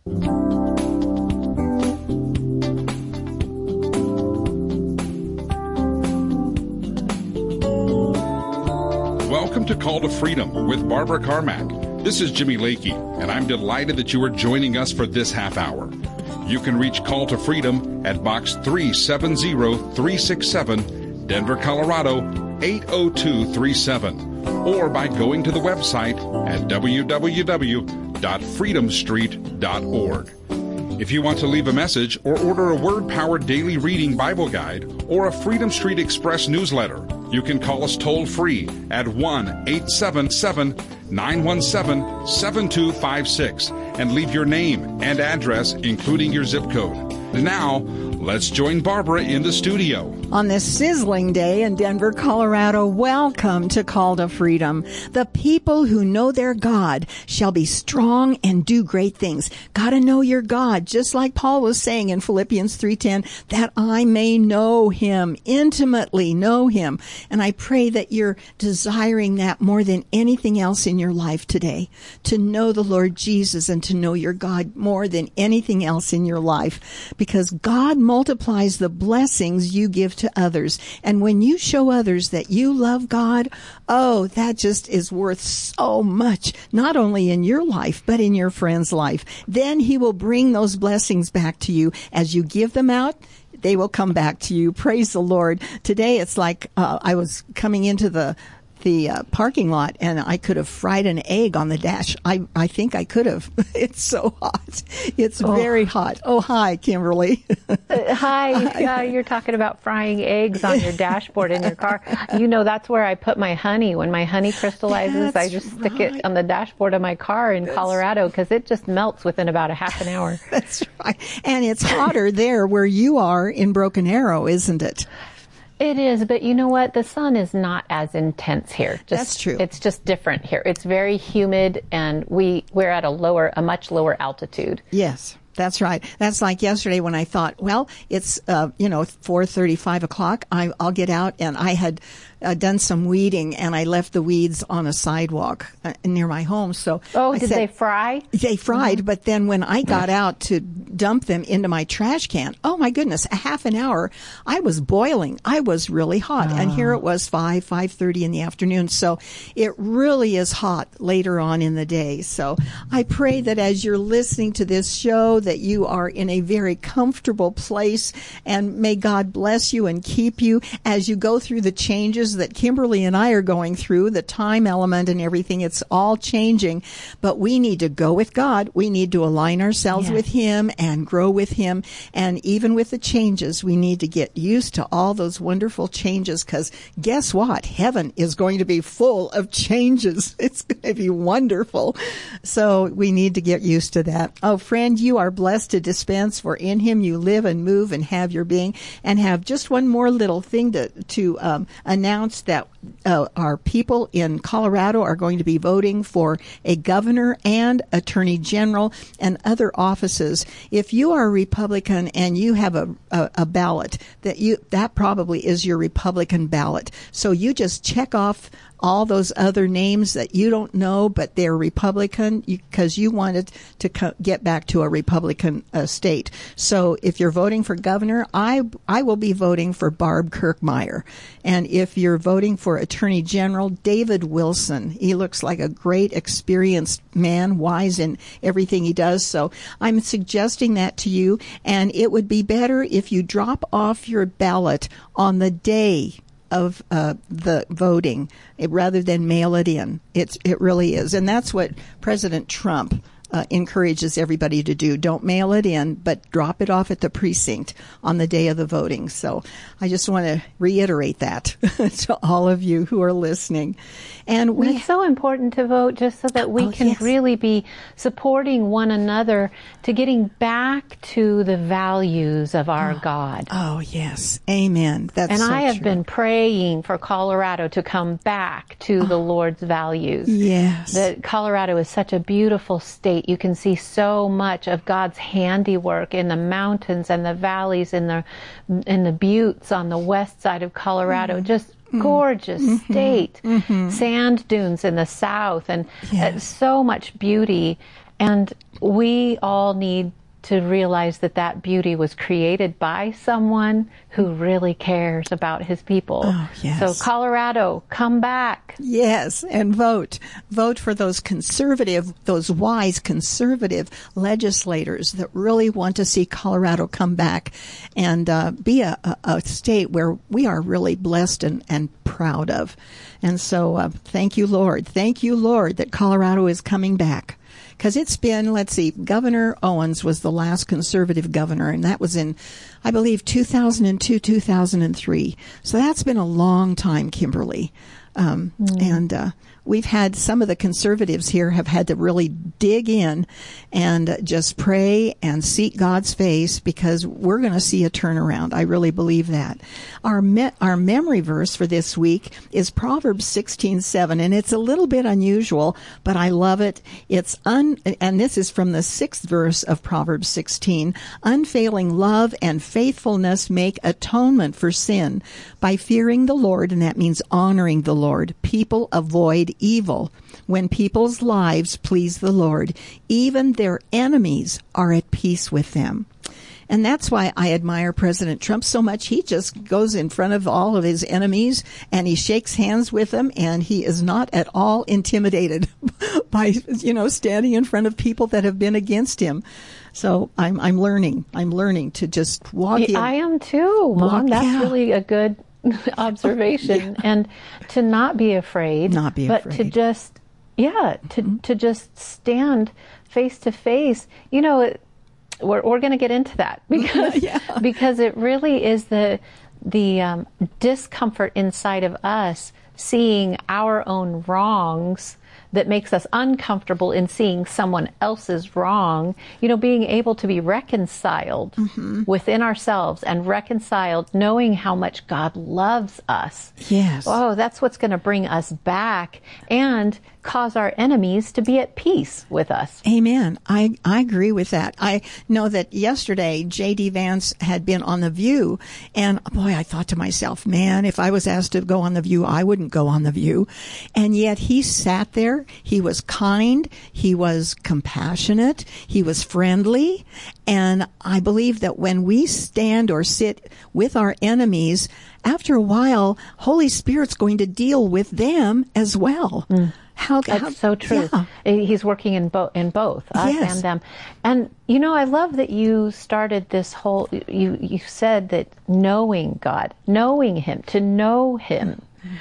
Welcome to Call to Freedom with Barbara Carmack. This is Jimmy Lakey, and I'm delighted that you are joining us for this half hour. You can reach Call to Freedom at Box 370367, Denver, Colorado 80237, or by going to the website at www.freedomstreet.org. If you want to leave a message or order a Word-Powered Daily Reading Bible Guide or a Freedom Street Express newsletter, you can call us toll-free at 1-877-917-7256 and leave your name and address, including your zip code. Now, let's join Barbara in the studio. On this sizzling day in Denver, Colorado, welcome to Call to Freedom. The people who know their God shall be strong and do great things. Gotta know your God, just like Paul was saying in Philippians 3:10, that I may know him, intimately know him. And I pray that you're desiring that more than anything else in your life today, to know the Lord Jesus and to know your God more than anything else in your life, because God multiplies the blessings you give to others. And when you show others that you love God, oh, that just is worth so much, not only in your life, but in your friend's life. Then he will bring those blessings back to you. As you give them out, they will come back to you. Praise the Lord. Today it's like I was coming into the parking lot, and I could have fried an egg on the dash. I think I could have. It's so hot. It's very hot. Oh, hi, Kimberly. Hi. You're talking about frying eggs on your dashboard in your car. You know, that's where I put my honey. When my honey crystallizes, I just stick it on the dashboard of my car in Colorado, because it just melts within about a half an hour. That's right. And it's hotter there where you are in Broken Arrow, isn't it? It is, but you know what? The sun is not as intense here. That's true. It's just different here. It's very humid, and we're at a much lower altitude. Yes. That's right. That's like yesterday when I thought, well, it's, 4:30, 5 o'clock. I'll get out, and I had done some weeding, and I left the weeds on a sidewalk near my home. So did they fry? They fried, but then when I got out to dump them into my trash can, oh my goodness, a half an hour, I was boiling. I was really hot. And here it was 5:30 in the afternoon. So it really is hot later on in the day. So I pray that as you're listening to this show, that you are in a very comfortable place, and may God bless you and keep you as you go through the changes that Kimberly and I are going through, the time element and everything. It's all changing, but we need to go with God. We need to align ourselves with him and grow with him. And even with the changes, we need to get used to all those wonderful changes, because guess what? Heaven is going to be full of changes. It's going to be wonderful. So we need to get used to that. Oh, friend, you are blessed to dispense, for in him you live and move and have your being. And have just one more little thing to announce, that our people in Colorado are going to be voting for a governor and attorney general and other offices. If you are a Republican and you have a ballot, that probably is your Republican ballot. So you just check off all those other names that you don't know, but they're Republican, because you wanted to get back to a Republican state. So if you're voting for governor, I will be voting for Barb Kirkmeyer. And if you're voting for Attorney General, David Wilson. He looks like a great, experienced man, wise in everything he does. So I'm suggesting that to you. And it would be better if you drop off your ballot on the day of the voting, rather than mail it in. It really is. And that's what President Trump encourages everybody to do. Don't mail it in, but drop it off at the precinct on the day of the voting. So I just want to reiterate that to all of you who are listening. And it's so important to vote, just so that we can really be supporting one another to getting back to the values of our God. Oh, yes. Amen. That's so I have true. been praying for Colorado to come back to the Lord's values. Yes. That Colorado is such a beautiful state. You can see so much of God's handiwork in the mountains and the valleys, in the buttes on the west side of Colorado. Just gorgeous state. Sand dunes in the south, and so much beauty. And we all need to realize that that beauty was created by someone who really cares about his people. Oh, yes. So Colorado, come back. Yes, and vote. Vote for those wise conservative legislators that really want to see Colorado come back and be a state where we are really blessed and proud of. And so thank you, Lord. Thank you, Lord, that Colorado is coming back. Because it's been, let's see, Governor Owens was the last conservative governor, and that was in, I believe, 2002, 2003. So that's been a long time, Kimberly. And we've had some of the conservatives here have had to really dig in and just pray and seek God's face, because we're going to see a turnaround. I really believe that. Our memory verse for this week is Proverbs 16:7, and it's a little bit unusual, but I love it. It's and this is from the 6th verse of Proverbs 16. Unfailing love and faithfulness make atonement for sin. By fearing the Lord, and that means honoring the Lord, people avoid evil. When people's lives please the Lord, even their enemies are at peace with them. And that's why I admire President Trump so much. He just goes in front of all of his enemies and he shakes hands with them, and he is not at all intimidated by, standing in front of people that have been against him. So I'm learning to just walk in. I am too, Mom. That's really a good observation. And to not be afraid, but to just to just stand face to face. We're going to get into that because it really is the discomfort inside of us seeing our own wrongs that makes us uncomfortable in seeing someone else's wrong, being able to be reconciled within ourselves and reconciled knowing how much God loves us. Yes. Oh, that's what's going to bring us back and cause our enemies to be at peace with us. Amen. I agree with that. I know that yesterday J.D. Vance had been on The View, and boy, I thought to myself, man, if I was asked to go on The View, I wouldn't go on The View. And yet he sat there. He was kind. He was compassionate. He was friendly. And I believe that when we stand or sit with our enemies, after a while, Holy Spirit's going to deal with them as well. That's so true. Yeah. He's working in both us and them. And I love that you started this whole. You said that knowing God, knowing Him, to know Him.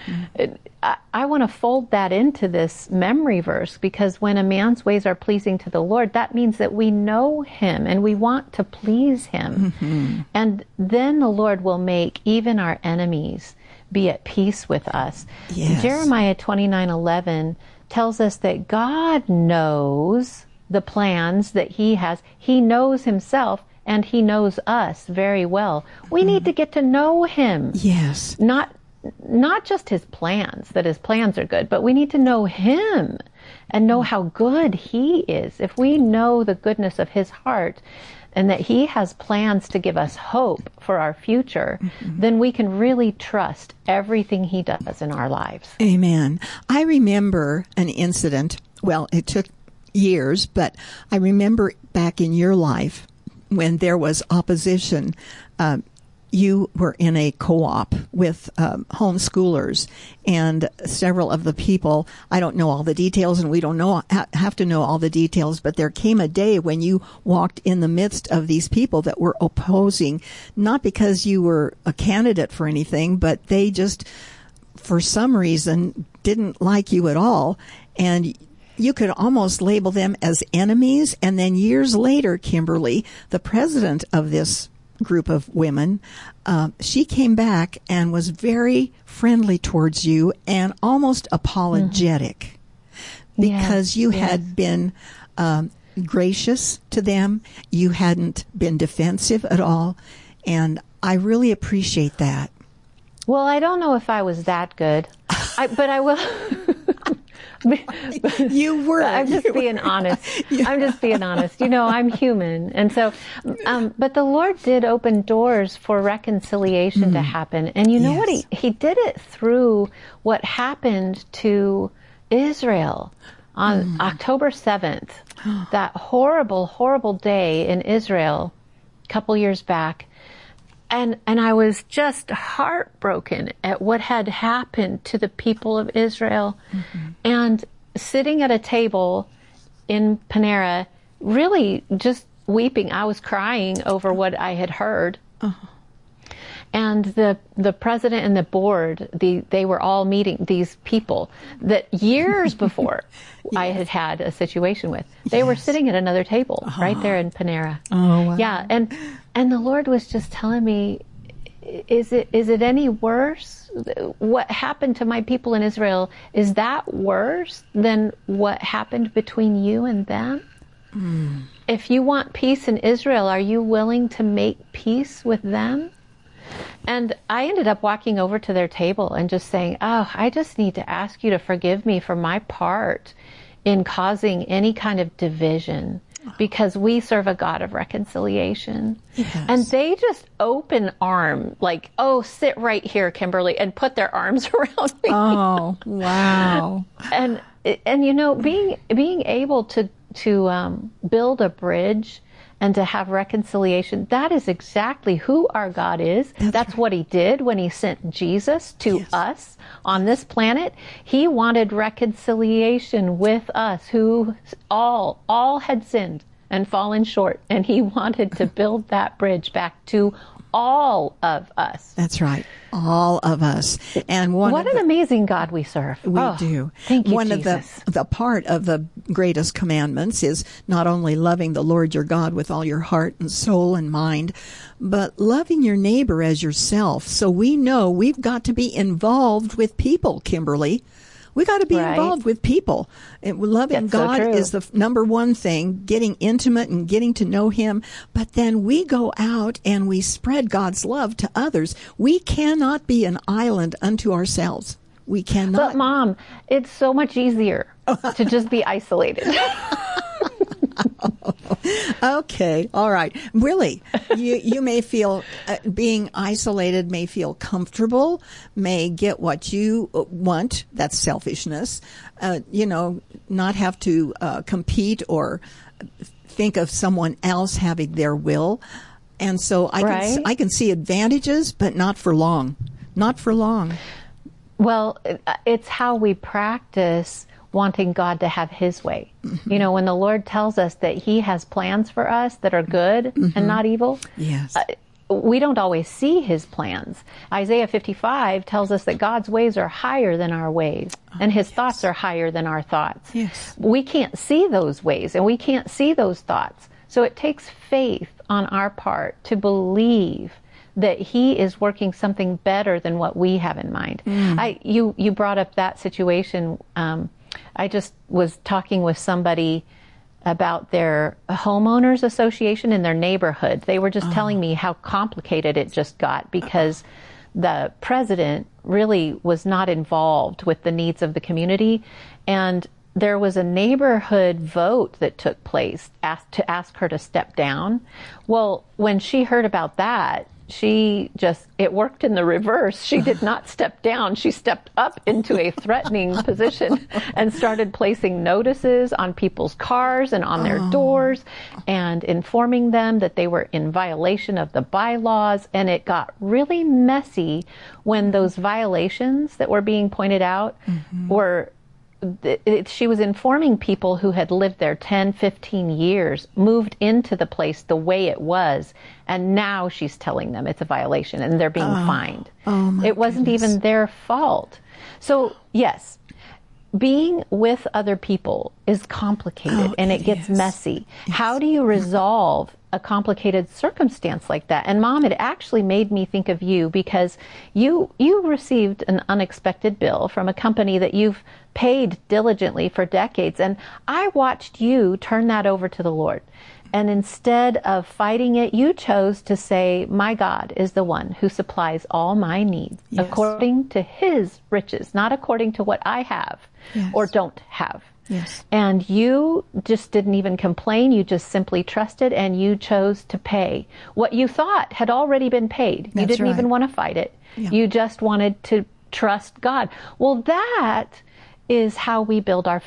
I want to fold that into this memory verse, because when a man's ways are pleasing to the Lord, that means that we know Him and we want to please Him. And then the Lord will make even our enemies be at peace with us. Yes. Jeremiah 29:11 tells us that God knows the plans that He has. He knows Himself and He knows us very well. We need to get to know Him. Yes. Not just His plans, that His plans are good, but we need to know Him and know how good He is. If we know the goodness of His heart and that He has plans to give us hope for our future, then we can really trust everything He does in our lives. Amen. I remember an incident. Well, it took years, but I remember back in your life when there was opposition. You were in a co-op with homeschoolers, and several of the people, I don't know all the details, and we don't have to know all the details, but there came a day when you walked in the midst of these people that were opposing, not because you were a candidate for anything, but they just, for some reason, didn't like you at all, and you could almost label them as enemies. And then years later, Kimberly, the president of this group of women, she came back and was very friendly towards you and almost apologetic because you had been gracious to them. You hadn't been defensive at all. And I really appreciate that. Well, I don't know if I was that good, but I will. You were. I'm just being honest. Yeah. I'm just being honest. I'm human. And so, but the Lord did open doors for reconciliation to happen. And you know what? He did it through what happened to Israel On October 7th, that horrible, horrible day in Israel, a couple years back, and I was just heartbroken at what had happened to the people of Israel. And sitting at a table in Panera, really just weeping. I was crying over what I had heard. And the president and the board, they were all meeting, these people that years before I had had a situation with. They were sitting at another table right there in Panera. Oh, wow. Yeah, and the Lord was just telling me, is it any worse? What happened to my people in Israel, is that worse than what happened between you and them? If you want peace in Israel, are you willing to make peace with them? And I ended up walking over to their table and just saying, oh, I just need to ask you to forgive me for my part in causing any kind of division, because we serve a God of reconciliation. Yes. And they just open arm, like, oh, sit right here, Kimberly, and put their arms around me. Oh, wow. And you know, being able to build a bridge and to have reconciliation, that is exactly who our God is. That's right. What he did when he sent Jesus to us on this planet. He wanted reconciliation with us, who all had sinned and fallen short, and he wanted to build that bridge back to all of us. That's right. All of us. And what an amazing God we serve. We do. Thank you, One Jesus. of the part of the greatest commandments is not only loving the Lord your God with all your heart and soul and mind, but loving your neighbor as yourself. So we know we've got to be involved with people, Kimberly. We got to be involved with people. And loving God is the number one thing, getting intimate and getting to know him. But then we go out and we spread God's love to others. We cannot be an island unto ourselves. We cannot. But Mom, it's so much easier to just be isolated. Okay. All right. Really, you may feel being isolated, may feel comfortable, may get what you want. That's selfishness. Not have to compete or think of someone else having their will. And so I can see advantages, but not for long. Not for long. Well, it's how we practice wanting God to have his way. You know, when the Lord tells us that he has plans for us that are good and not evil, we don't always see his plans. Isaiah 55 tells us that God's ways are higher than our ways, and his thoughts are higher than our thoughts. Yes. We can't see those ways, and we can't see those thoughts. So it takes faith on our part to believe that he is working something better than what we have in mind. You brought up that situation. I just was talking with somebody about their homeowners association in their neighborhood. They were just telling me how complicated it just got because the president really was not involved with the needs of the community. And there was a neighborhood vote that took place to ask her to step down. Well, when she heard about that, it worked in the reverse. She did not step down. She stepped up into a threatening position and started placing notices on people's cars and on their doors and informing them that they were in violation of the bylaws. And it got really messy when those violations that were being pointed out were she was informing people who had lived there 10, 15 years, moved into the place the way it was, and now she's telling them it's a violation and they're being fined. It wasn't even their fault. So, yes, being with other people is complicated and it gets messy. Yes. How do you resolve a complicated circumstance like that? And Mom, it actually made me think of you because you received an unexpected bill from a company that you've paid diligently for decades. And I watched you turn that over to the Lord. And instead of fighting it, you chose to say, my God is the one who supplies all my needs according to his riches, not according to what I have or don't have. Yes. And you just didn't even complain. You just simply trusted and you chose to pay what you thought had already been paid. You didn't even want to fight it. Yeah. You just wanted to trust God. Well, that is how we build our faith.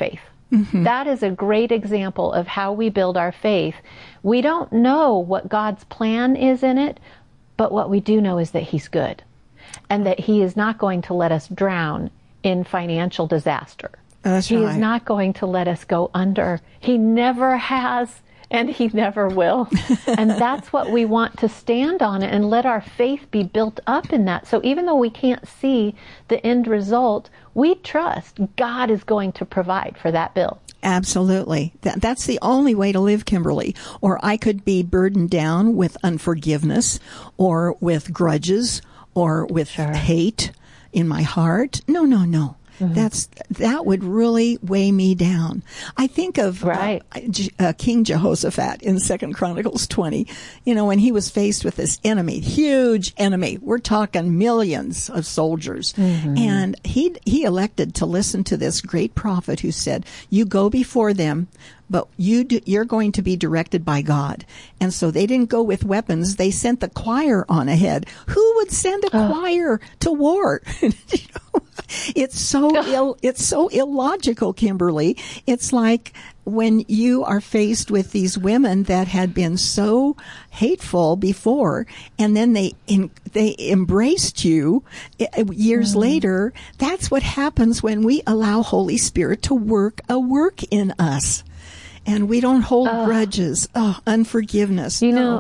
Mm-hmm. That is a great example of how we build our faith. We don't know what God's plan is in it, but what we do know is that He's good and that He is not going to let us drown in financial disaster. That's right. He is not going to let us go under. He never has, and He never will. And that's what we want to stand on and let our faith be built up in that. So even though we can't see the end result, we trust God is going to provide for that bill. Absolutely. That's the only way to live, Kimberly. Or I could be burdened down with unforgiveness or with grudges or with hate in my heart. No. Mm-hmm. That would really weigh me down. I think of King Jehoshaphat in 2 Chronicles 20. When he was faced with this enemy, huge enemy. We're talking millions of soldiers. Mm-hmm. And he elected to listen to this great prophet who said, "You go before them, but you're going to be directed by God." And so they didn't go with weapons. They sent the choir on ahead. Who would send a choir to war? It's so illogical, Kimberly. It's like when you are faced with these women that had been so hateful before, and then they embraced you years later. That's what happens when we allow Holy Spirit to work a work in us. And we don't hold grudges. Unforgiveness.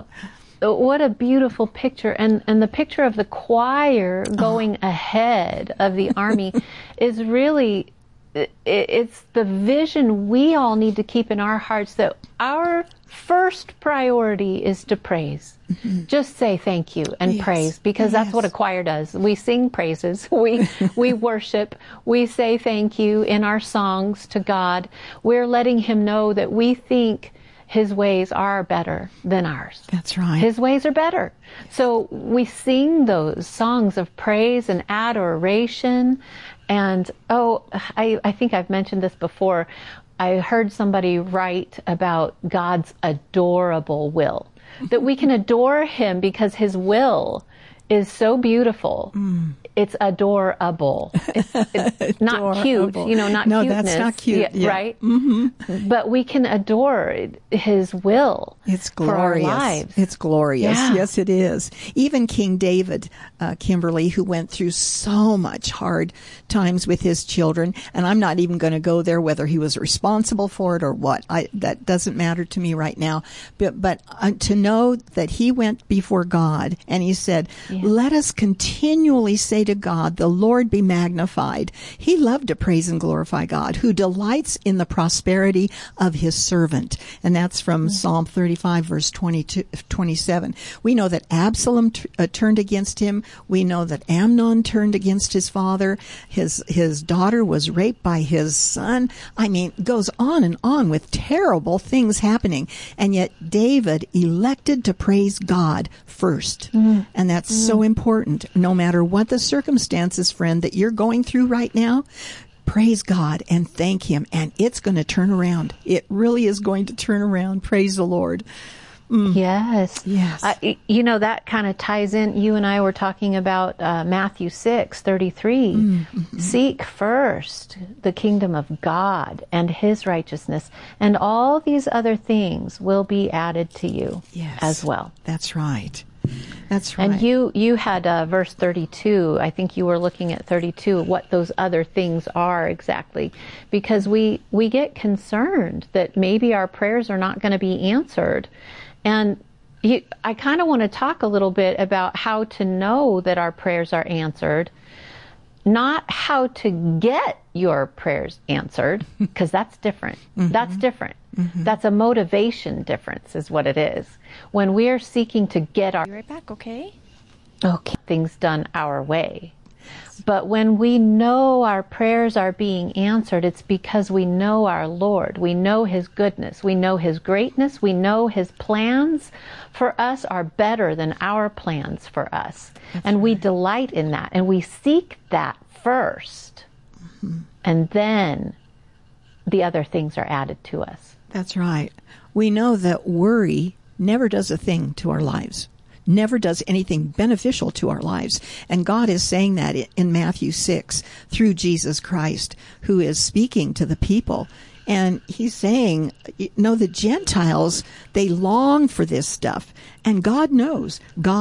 What a beautiful picture. And the picture of the choir going ahead of the army is really, it's the vision we all need to keep in our hearts, that our first priority is to praise. Mm-hmm. Just say thank you and praise, because that's what a choir does. We sing praises. We worship. We say thank you in our songs to God. We're letting Him know that we think His ways are better than ours. That's right. His ways are better. So we sing those songs of praise and adoration. And, I think I've mentioned this before. I heard somebody write about God's adorable will. That we can adore Him because His will is so beautiful. It's adorable. It's not cute, not no, cuteness. That's not cute. Yeah. Right? Mm-hmm. But we can adore His will. It's glorious. For our lives. It's glorious. Yeah. Yes, it is. Even King David, Kimberly, who went through so much hard times with his children, and I'm not even going to go there whether he was responsible for it or what. That doesn't matter to me right now. But to know that he went before God and he said, "Let us continually say to God, the Lord be magnified." He loved to praise and glorify God, who delights in the prosperity of His servant. And that's from Psalm 35, verse 27. We know that Absalom turned against him. We know that Amnon turned against his father. His daughter was raped by his son. I mean, it goes on and on with terrible things happening. And yet David elected to praise God first. And that's so important. No matter what the circumstances, friend, that you're going through right now, praise God and thank Him, and it's going to turn around. It really is going to turn around. Praise the Lord. Yes. That kind of ties in. You and I were talking about Matthew 6:33. Seek first the kingdom of God and His righteousness, and all these other things will be added to you as well. That's right. That's right. And you had verse 32. I think you were looking at 32, what those other things are exactly. Because we get concerned that maybe our prayers are not going to be answered. And I kind of want to talk a little bit about how to know that our prayers are answered. Not how to get your prayers answered, because that's different. That's different. That's a motivation difference is what it is. When we are seeking to get our... Be right back, okay? Things done our way. But when we know our prayers are being answered, it's because we know our Lord. We know His goodness. We know His greatness. We know His plans for us are better than our plans for us. And we delight in that. And we seek that first. And then the other things are added to us. That's right. We know that worry never does a thing to our lives. Never does anything beneficial to our lives. And God is saying that in Matthew 6 through Jesus Christ, who is speaking to the people. And he's saying, the Gentiles, they long for this stuff. And God knows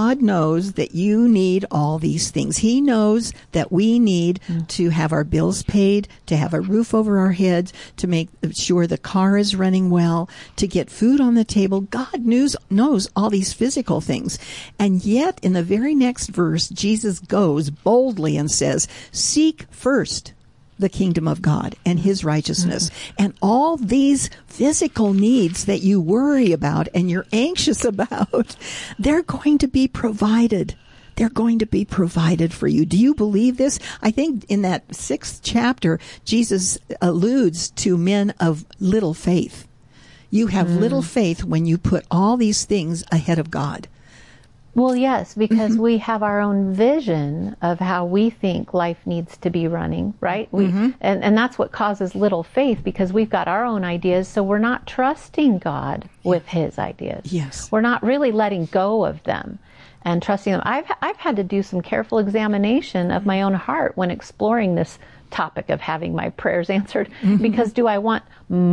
that you need all these things. He knows that we need to have our bills paid, to have a roof over our heads, to make sure the car is running well, to get food on the table. God knows all these physical things. And yet, in the very next verse, Jesus goes boldly and says, seek first the kingdom of God and his righteousness. And all these physical needs that you worry about and you're anxious about, they're going to be provided. They're going to be provided for you. Do you believe this? I think in that 6th chapter, Jesus alludes to men of little faith. You have little faith when you put all these things ahead of God. Well, yes, because we have our own vision of how we think life needs to be running, right? And that's what causes little faith, because we've got our own ideas, so we're not trusting God with his ideas. Yes. We're not really letting go of them and trusting them. I've had to do some careful examination of my own heart when exploring this topic of having my prayers answered, because do I want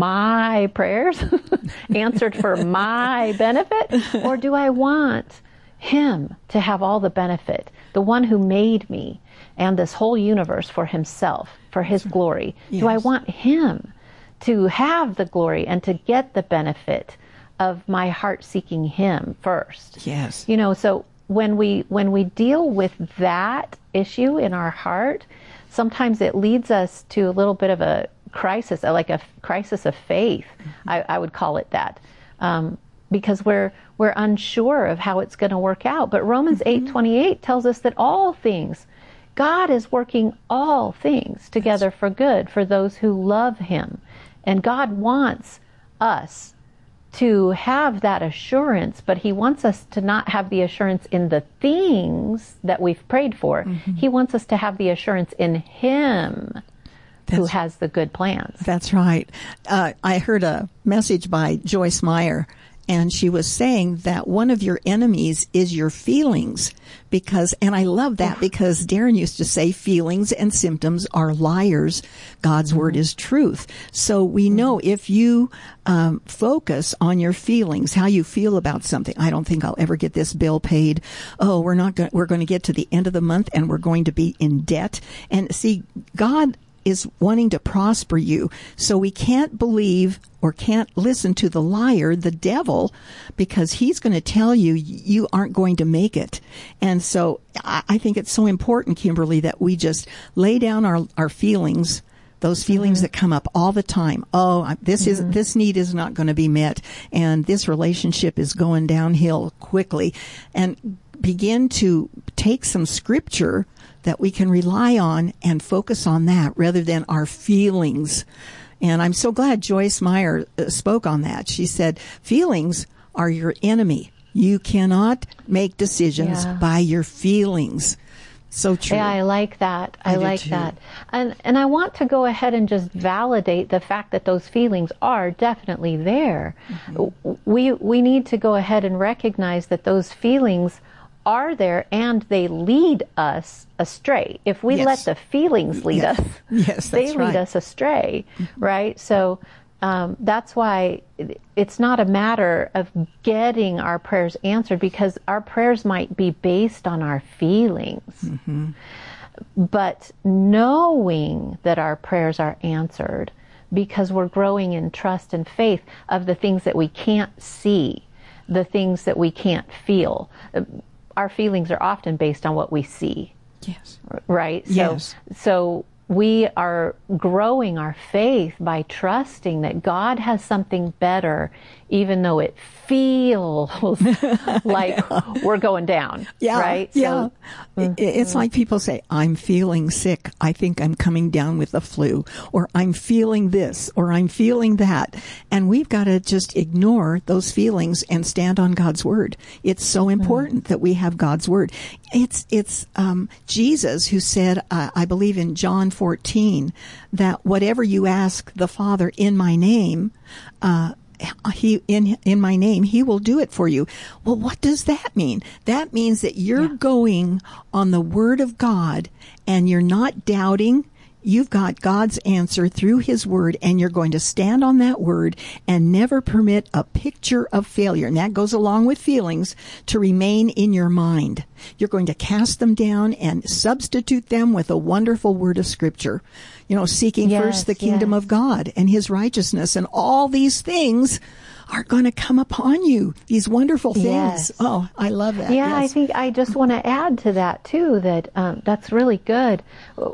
my prayers answered for my benefit, or do I want him to have all the benefit, the one who made me and this whole universe for himself, for his glory? Yes. Do I want him to have the glory and to get the benefit of my heart seeking him first? Yes. So when we deal with that issue in our heart, sometimes it leads us to a little bit of a crisis, like a crisis of faith. I would call it that. Because we're unsure of how it's going to work out. But Romans 8:28 tells us that all things, God is working all things together for good for those who love him. And God wants us to have that assurance, but he wants us to not have the assurance in the things that we've prayed for. He wants us to have the assurance in him who has the good plans. That's right. I heard a message by Joyce Meyer, and she was saying that one of your enemies is your feelings, and I love that, because Darren used to say feelings and symptoms are liars. God's word is truth. So we know if you focus on your feelings, how you feel about something. I don't think I'll ever get this bill paid. Oh, we're going to get to the end of the month and we're going to be in debt. And see, God is wanting to prosper you. So we can't believe or can't listen to the liar, the devil, because he's going to tell you you aren't going to make it. And so I think it's so important, Kimberly, that we just lay down our feelings, those feelings that come up all the time. Oh, this need is not going to be met, and this relationship is going downhill quickly. And begin to take some scripture that we can rely on and focus on that rather than our feelings. And I'm so glad Joyce Meyer spoke on that. She said, feelings are your enemy. You cannot make decisions by your feelings. So true. Yeah, I like that. I like that. And I want to go ahead and just validate the fact that those feelings are definitely there. We need to go ahead and recognize that those feelings are there, and they lead us astray. If we let the feelings lead us, they lead us astray, right? So that's why it's not a matter of getting our prayers answered, because our prayers might be based on our feelings. But knowing that our prayers are answered because we're growing in trust and faith of the things that we can't see, the things that we can't feel. Our feelings are often based on what we see. Yes. Right? So we are growing our faith by trusting that God has something better, even though it feels like we're going down. Right? Yeah. So, it's like people say, I'm feeling sick. I think I'm coming down with the flu, or I'm feeling this, or I'm feeling that. And we've got to just ignore those feelings and stand on God's word. It's so important that we have God's word. It's Jesus who said, I believe in John 14, that whatever you ask the Father in my name, in my name, he will do it for you. Well, what does that mean? That means that you're going on the word of God, and you're not doubting. You've got God's answer through His Word, and you're going to stand on that Word and never permit a picture of failure, and that goes along with feelings, to remain in your mind. You're going to cast them down and substitute them with a wonderful word of Scripture. Seeking first the kingdom of God and His righteousness, and all these things are going to come upon you, these wonderful things. Yes. Oh, I love that. Yeah, yes. I think I just want to add to that, too, that that's really good.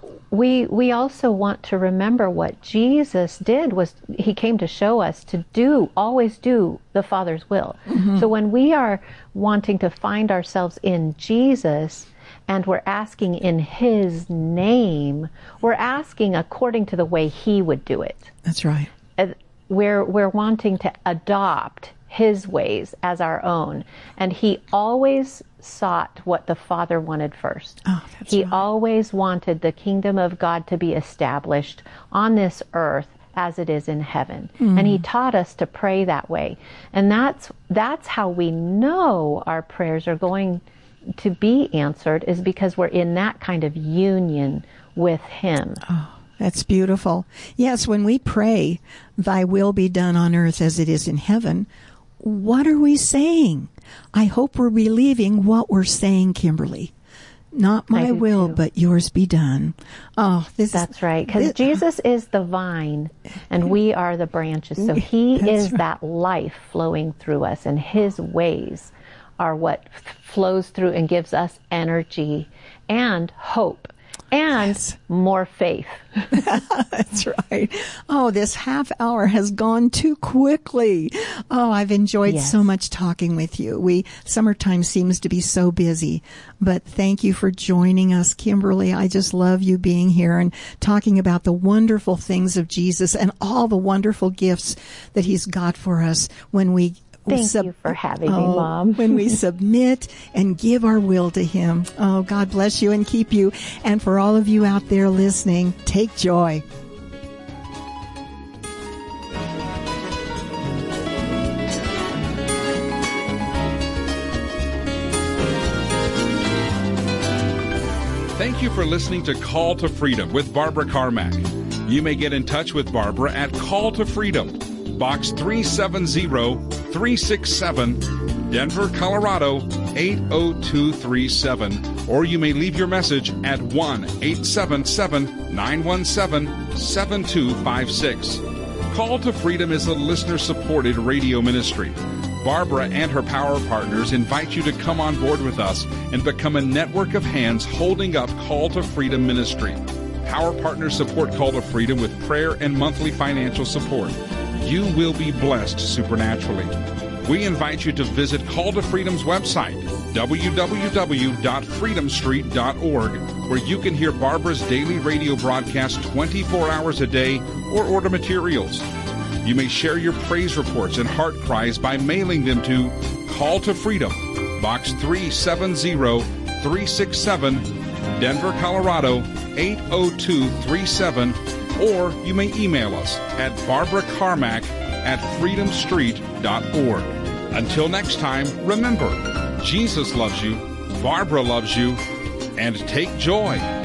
We also want to remember what Jesus did was He came to show us to always do the Father's will. Mm-hmm. So when we are wanting to find ourselves in Jesus, and we're asking in His name, we're asking according to the way He would do it. That's right. We're wanting to adopt His ways as our own. And He always sought what the Father wanted first. Oh, that's He right. always wanted the kingdom of God to be established on this earth as it is in heaven. Mm. And He taught us to pray that way. And that's how we know our prayers are going to be answered, is because we're in that kind of union with Him. Oh, that's beautiful. Yes, when we pray, Thy will be done on earth as it is in heaven, what are we saying? I hope we're believing what we're saying, Kimberly. Not my will, but yours be done. Oh, that's right. Because Jesus is the vine and we are the branches. So He is right. That life flowing through us, and His ways are what flows through and gives us energy and hope and more faith. That's right. Oh, this half hour has gone too quickly. Oh, I've enjoyed so much talking with you. Summertime seems to be so busy, but thank you for joining us, Kimberly. I just love you being here and talking about the wonderful things of Jesus and all the wonderful gifts that He's got for us when we Thank you for having me, Mom. When we submit and give our will to Him. Oh, God bless you and keep you. And for all of you out there listening, take joy. Thank you for listening to Call to Freedom with Barbara Carmack. You may get in touch with Barbara at Call to Freedom, Box 370-367, Denver, Colorado 80237. Or you may leave your message at 1-877-917-7256. Call to Freedom is a listener-supported radio ministry. Barbara and her Power Partners invite you to come on board with us and become a network of hands holding up Call to Freedom ministry. Power Partners support Call to Freedom with prayer and monthly financial support. You will be blessed supernaturally. We invite you to visit Call to Freedom's website, www.freedomstreet.org, where you can hear Barbara's daily radio broadcast 24 hours a day or order materials. You may share your praise reports and heart cries by mailing them to Call to Freedom, Box 370-367, Denver, Colorado 80237, or you may email us at barbaracarmack@freedomstreet.org. Until next time, remember, Jesus loves you, Barbara loves you, and take joy